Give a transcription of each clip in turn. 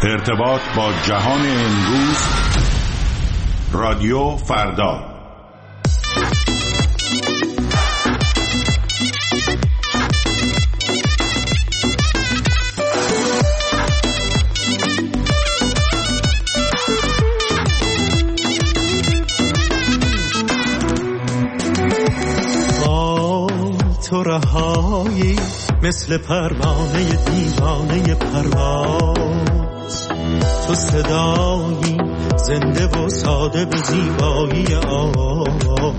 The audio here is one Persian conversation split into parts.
ارتباط با جهان امروز. رادیو فردا. تو رهایی مثل پروانه دیوانه پرواز، تو صدایی زنده و ساده به زیبایی آواز،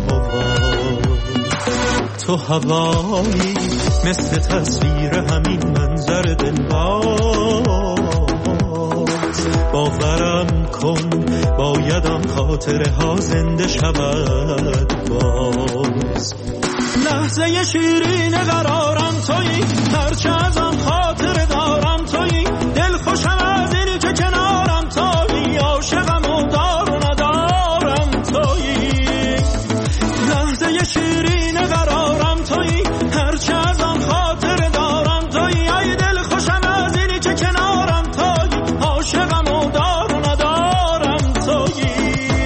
تو هوایی مثل تصویر همین منظر دلباز. باورم کن باید آن خاطره ها زنده شود باز. لحظه شیرین قرارم تویی، هرچه از آن خاطر دارم تویی، دل خوشم از اینی که کنارم تویی، عاشقم و دار و ندارم تویی. لحظه شیرین قرارم تویی، هرچه از آن خاطر دارم تویی، ای دل خوشم از اینی که کنارم تویی، عاشقم و دار و ندارم تویی.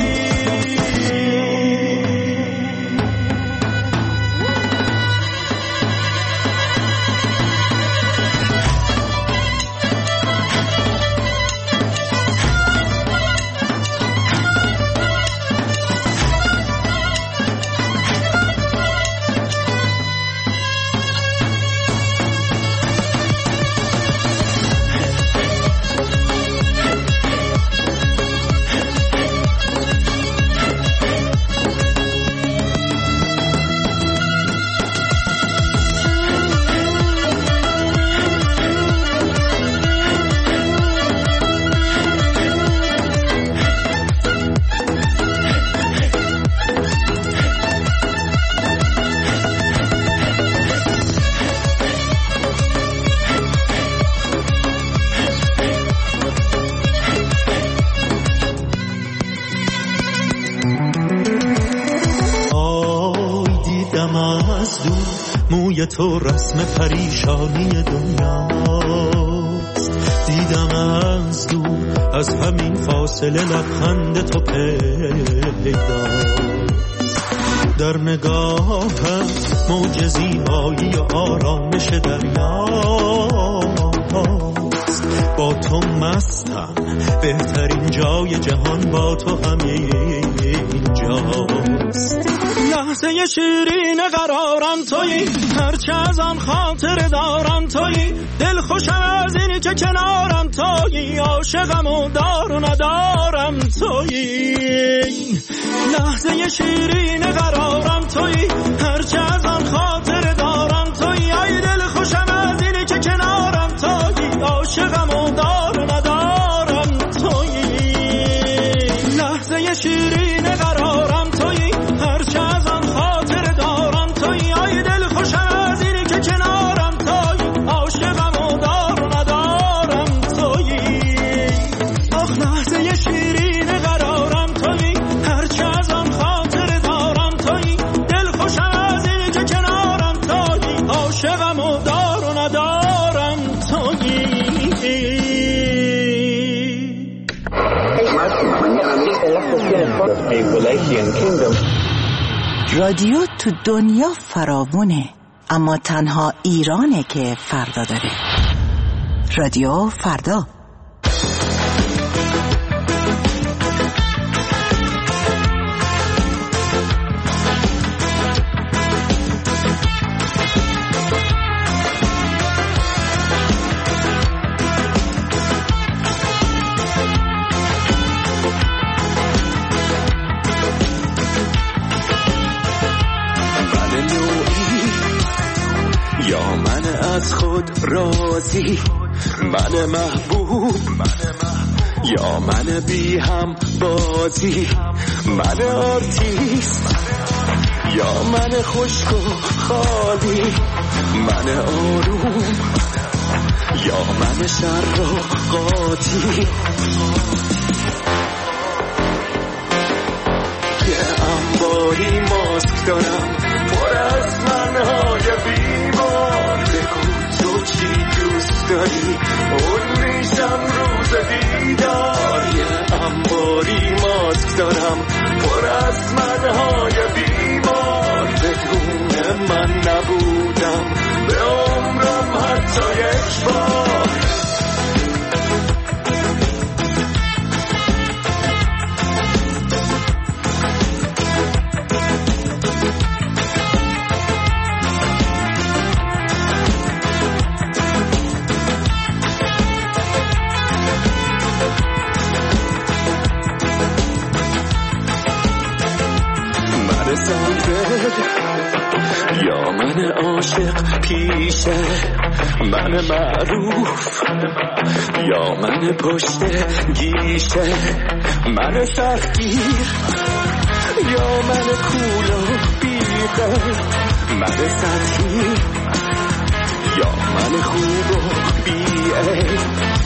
موی تو رسم پریشانی دنیاست، دیدم از دور از همین فاصله لبخند تو پیداست. در نگاهم موج زیبایی و آرامش دریاست. با تو مستم، بهترین جای جهان با تو همین جاست. لحظه شیرین قرارم تویی، هرچه از آن خاطر دارم تویی، دل خوشم از اینی که کنارم تویی، عاشقم و دار و ندارم تویی. لحظه شیرین قرارم تویی، هرچه از آن خاطر دارم تویی، ای دل خوشم از اینی که کنارم تویی، عاشقم و دار و ندارم تویی. لحظه شیرین قرارم تویی، هرچه از آن خاطر دارم تویی، ای دل خوشم از اینی که کنارم تویی، عاشقم و دار و ندارم تویی. آخ لحظه شیرین قرارم تویی، هرچه از آن خاطر دارم تویی، دل خوشم از اینی که کنارم تویی، عاشقم و دار و ندارم تویی. رادیو تو دنیا فراوونه، اما تنها ایرانه که فردا داره. رادیو فردا. یا من از خود راضی، من محبوب، یا من بی هم بازی، من آرتیست، یا من خشک و خالی، من آروم، یا من شر و قاطی. یه انباری ماسک دارم پر از منهای بیمار، بگو تو چی دوست داری، اون میشم روز ماسک دارم پر از منهای بیمار، بدون من نبودم به عمرم حتی یک بار. یا من عاشق پیشه، من معروف، یا من پشت گیشه، من سختگیر، یا من کول و بیغه، من سطحی، یا من خوب و بیعیب.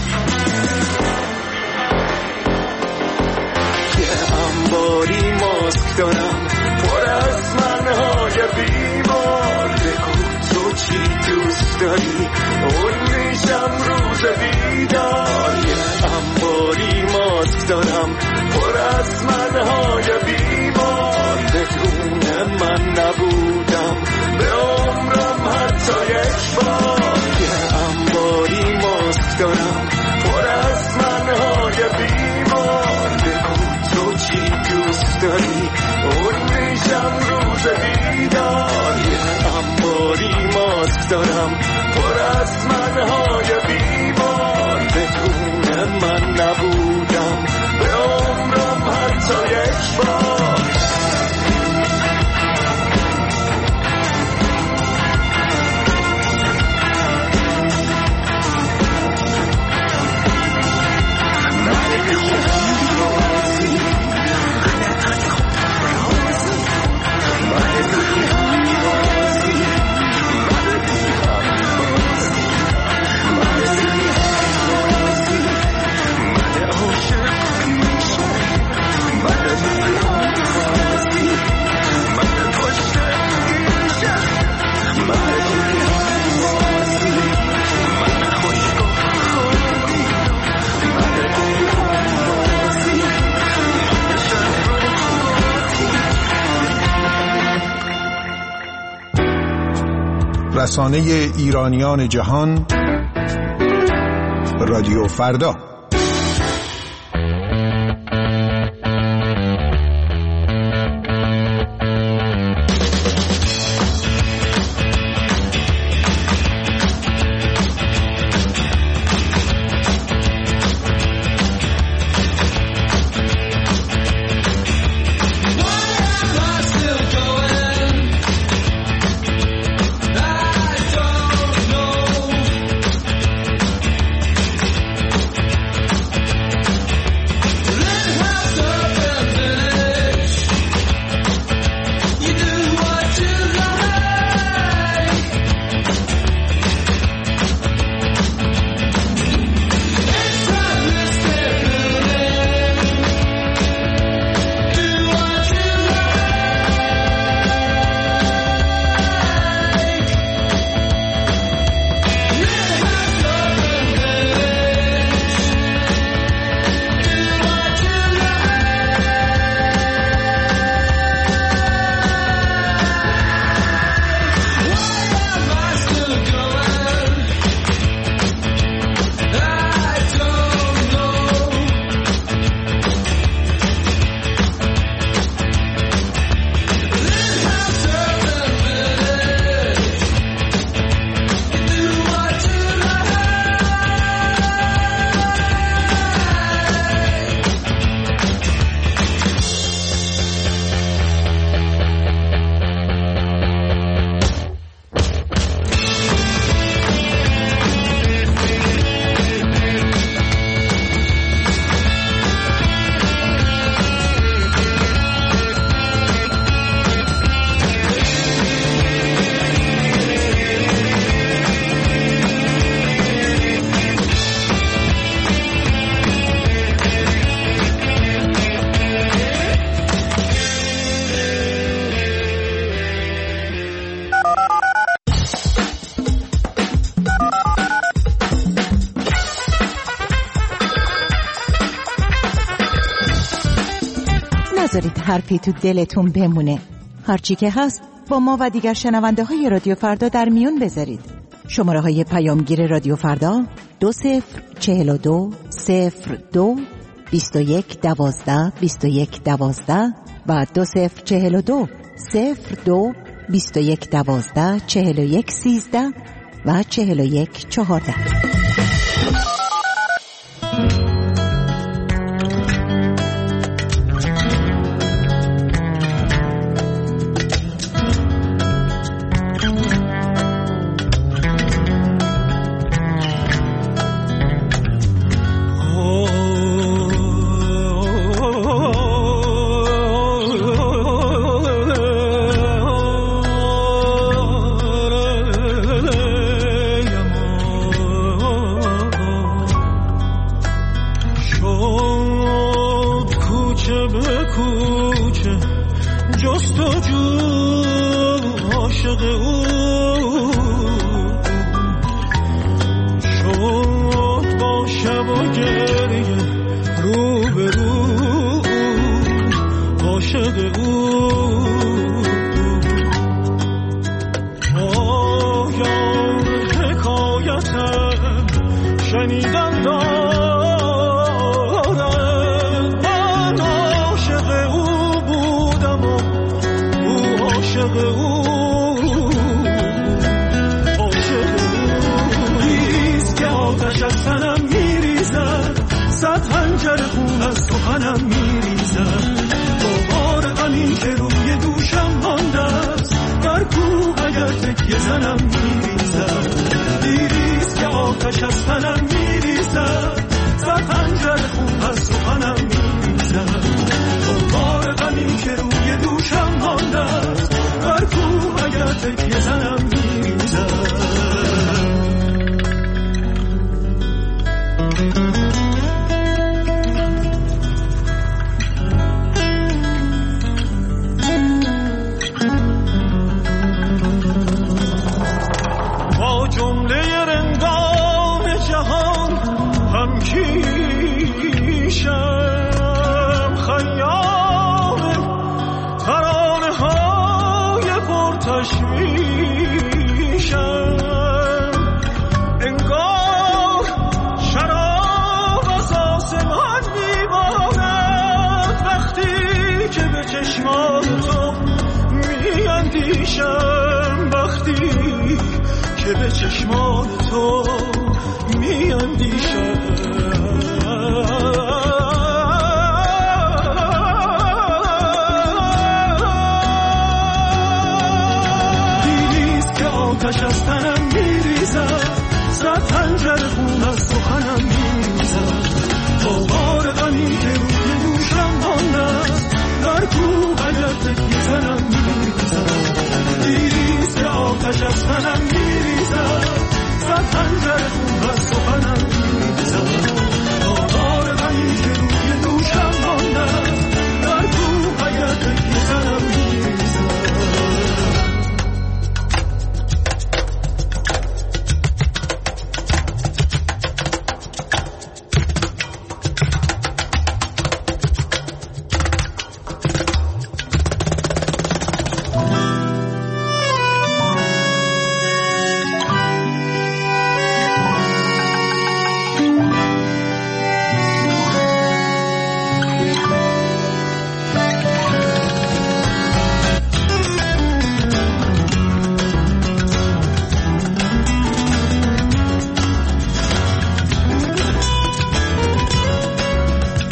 یه انباری ماسک دارم پر از منهای بیمار، بگو تو چی دوست داری اون میشم روز بیدار. یه انباری ماسک دارم پر از منهای بیمار، بدون من نبودم به عمرم حتی یک بار. یه انباری ماسک دارم پر از منهای بیمار، بگو تو چی دوست داری اون میشم روز بیدار. یه انباری ماسک دارم پر از منهای بیمار، بدون من نبودم به عمرم حتی یک بار. رسانه ایرانیان جهان، رادیو فردا. نذارید حرفی تو دلتون بمونه. هرچی که هست با ما و دیگر شنونده های رادیو فردا در میون بذارید. شماره های پیامگیر رادیو فردا 2042 02 21 12 21 12 و 2042 02 21 12 41 13 و 41 14.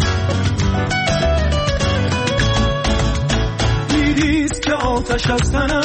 آتش از تنم